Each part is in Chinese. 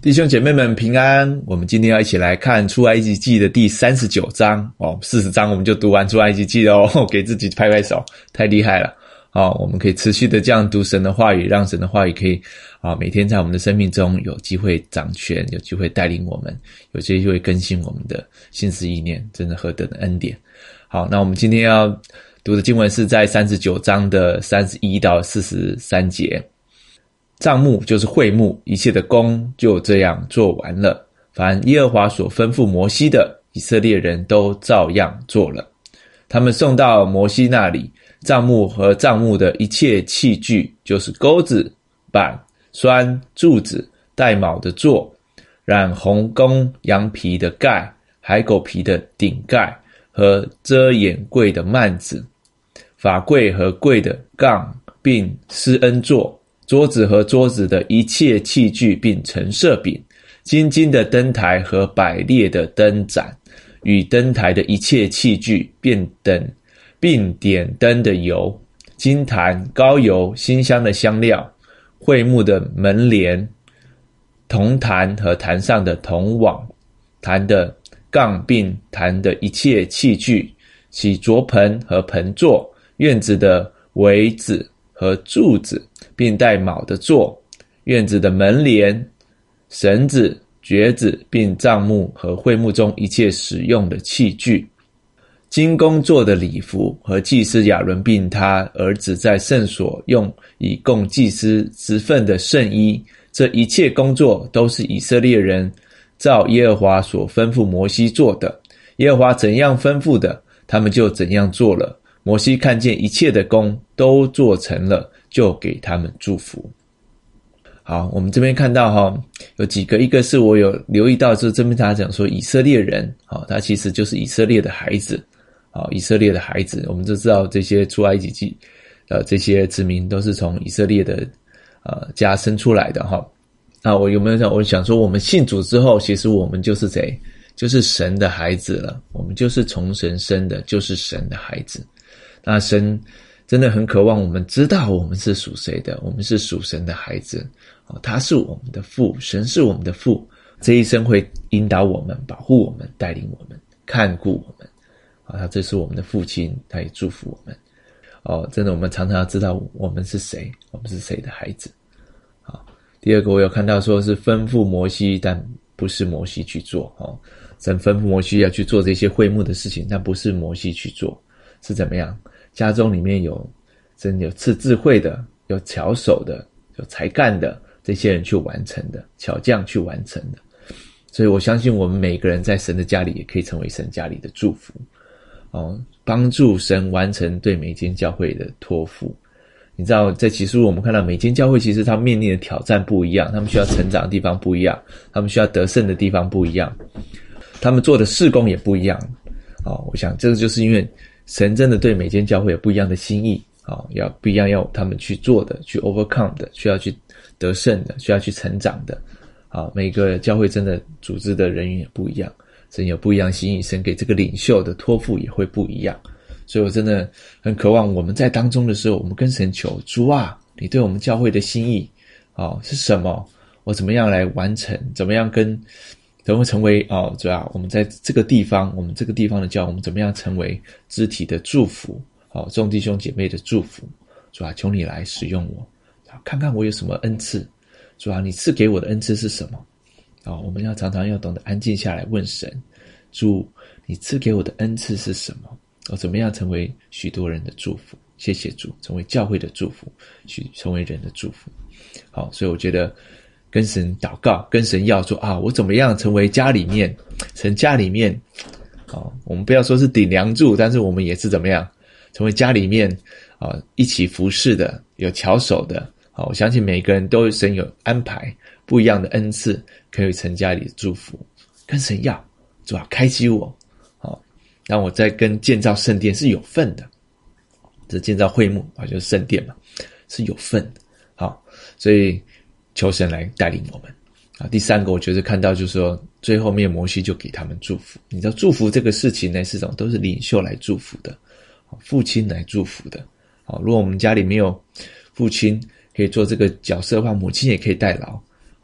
弟兄姐妹们平安，我们今天要一起来看出埃及记的第39章40章我们就读完出埃及记了给自己拍拍手，太厉害了我们可以持续的这样读神的话语，让神的话语可以每天在我们的生命中有机会掌权，有机会带领我们，有机会更新我们的心思意念，真的何等的恩典。好，那我们今天要读的经文是在39章的31到43节。帐幕就是会幕，一切的工就这样做完了。凡耶和华所吩咐摩西的，以色列人都照样做了。他们送到摩西那里，帐幕和帐幕的一切器具，就是钩子、板、栓、柱子、带卯的座、染红公羊皮的盖、海狗皮的顶盖和遮掩柜的幔子、法柜和柜的杠，并施恩座、桌子和桌子的一切器具，并陈设饼、金金的灯台和百列的灯盏，与灯台的一切器具，并点灯的油、金坛、膏油、馨香的香料、会幕的门帘、铜坛和坛上的铜网、坛的杠，并坛的一切器具，其桌盆和盆座、院子的围子和柱子，并带卯的座、院子的门帘、绳子、橛子，并帐幕和会幕中一切使用的器具。金工做的礼服和祭司亚伦并他儿子在圣所用以供祭司职分的圣衣，这一切工作都是以色列人照耶和华所吩咐摩西做的。耶和华怎样吩咐的，他们就怎样做了。摩西看见一切的工都做成了，就给他们祝福。好，我们这边看到有几个，一个是我有留意到，就是这边他讲说以色列人他其实就是以色列的孩子以色列的孩子，我们就知道这些出埃及记这些子民都是从以色列的家生出来的那我有没有想，我想说我们信主之后，其实我们就是谁？就是神的孩子了，我们就是从神生的，就是神的孩子。那神真的很渴望我们知道我们是属谁的，我们是属神的孩子他是我们的父，神是我们的父，这一生会引导我们，保护我们，带领我们，看顾我们他这是我们的父亲，他也祝福我们真的我们常常要知道我们是谁，我们是谁的孩子第二个我有看到说是吩咐摩西，但不是摩西去做神吩咐摩西要去做这些会幕的事情，但不是摩西去做，是怎么样？家中里面有赐智慧的，有巧手的，有才干的，这些人去完成的，巧匠去完成的。所以我相信我们每个人在神的家里也可以成为神家里的祝福帮助神完成对每间教会的托付。你知道在启示录我们看到每间教会其实他们面临的挑战不一样，他们需要成长的地方不一样，他们需要得胜的地方不一样，他们做的事工也不一样我想这个就是因为神真的对每间教会有不一样的心意要不一样，要他们去做的，去 overcome 的，需要去得胜的，需要去成长的每个教会真的组织的人员也不一样，神有不一样心意，神给这个领袖的托付也会不一样。所以我真的很渴望我们在当中的时候，我们跟神求，主啊，你对我们教会的心意是什么？我怎么样来完成？怎么成为主啊，我们在这个地方，我们这个地方的教会，我们怎么样成为肢体的祝福众弟兄姐妹的祝福。主啊，求你来使用我，看看我有什么恩赐。主啊，你赐给我的恩赐是什么我们要常常要懂得安静下来问神，主，你赐给我的恩赐是什么？我怎么样成为许多人的祝福？谢谢主，成为教会的祝福，成为人的祝福。好，所以我觉得跟神祷告，跟神要说我怎么样成为家里面，神家里面我们不要说是顶梁柱，但是我们也是怎么样成为家里面一起服侍的，有巧手的我相信每个人都神有安排不一样的恩赐，可以成家里的祝福。跟神要，主啊，开启我让我在跟建造圣殿是有份的，这建造会幕就是圣殿嘛，是有份的所以求神来带领我们第三个我觉得看到就是说最后面摩西就给他们祝福。你知道祝福这个事情呢，是种都是领袖来祝福的，父亲来祝福的如果我们家里没有父亲可以做这个角色的话，母亲也可以代劳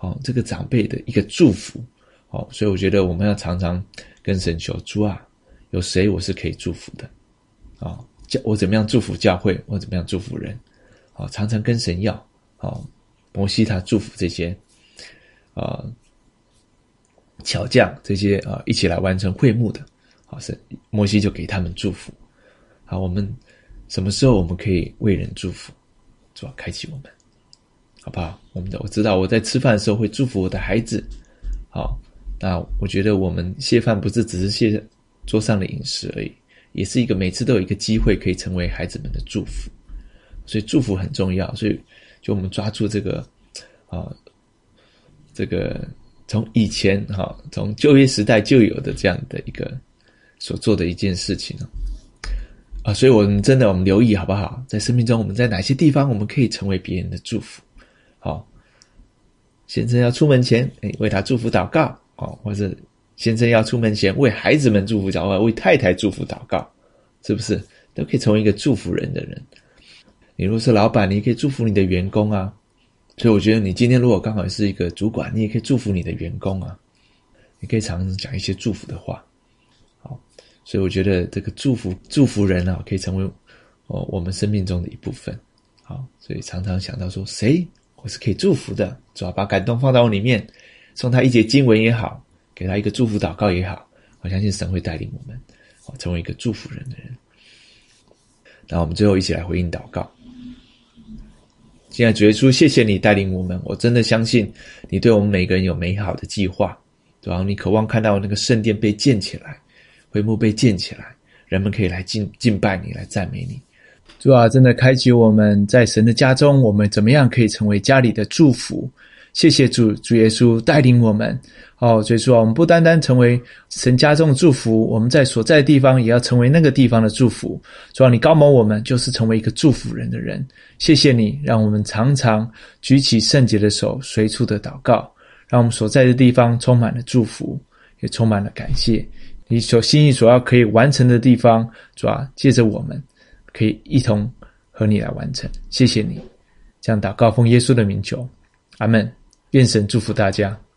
这个长辈的一个祝福。所以我觉得我们要常常跟神求，主啊，有谁我是可以祝福的？我怎么样祝福教会？我怎么样祝福人？常常跟神要。摩西他祝福这些巧匠，这些一起来完成会幕的，摩西就给他们祝福。我们什么时候我们可以为人祝福？主要开启我们，好不好？我知道我在吃饭的时候会祝福我的孩子。那我觉得我们谢饭不是只是谢桌上的饮食而已，也是一个每次都有一个机会可以成为孩子们的祝福。所以祝福很重要，所以就我们抓住这个从以前从旧约时代就有的这样的一个所做的一件事情所以我们留意好不好？在生命中我们在哪些地方我们可以成为别人的祝福？先生要出门前为他祝福祷告，或者先生要出门前为孩子们祝福祷告，为太太祝福祷告，是不是都可以成为一个祝福人的人？你如果是老板，你也可以祝福你的员工啊。所以我觉得你今天如果刚好是一个主管，你也可以祝福你的员工啊，你可以常常讲一些祝福的话。所以我觉得这个祝福人可以成为我们生命中的一部分。所以常常想到说谁我是可以祝福的，主要把感动放到我里面，送他一节经文也好，给他一个祝福祷告也好，我相信神会带领我们成为一个祝福人的人。那我们最后一起来回应祷告。现在主耶稣，谢谢你带领我们，我真的相信你对我们每个人有美好的计划，对吧？你渴望看到那个圣殿被建起来，会幕被建起来，人们可以来敬拜你，来赞美你。主啊，真的开启我们在神的家中，我们怎么样可以成为家里的祝福。谢谢主耶稣带领我们。所以说我们不单单成为神家中的祝福，我们在所在的地方也要成为那个地方的祝福。主啊，你高摩我们就是成为一个祝福人的人。谢谢你让我们常常举起圣洁的手，随处的祷告，让我们所在的地方充满了祝福，也充满了感谢。你所心意所要可以完成的地方，主啊，借着我们可以一同和你来完成。谢谢你，这样祷告奉耶稣的名求，阿们。愿神祝福大家。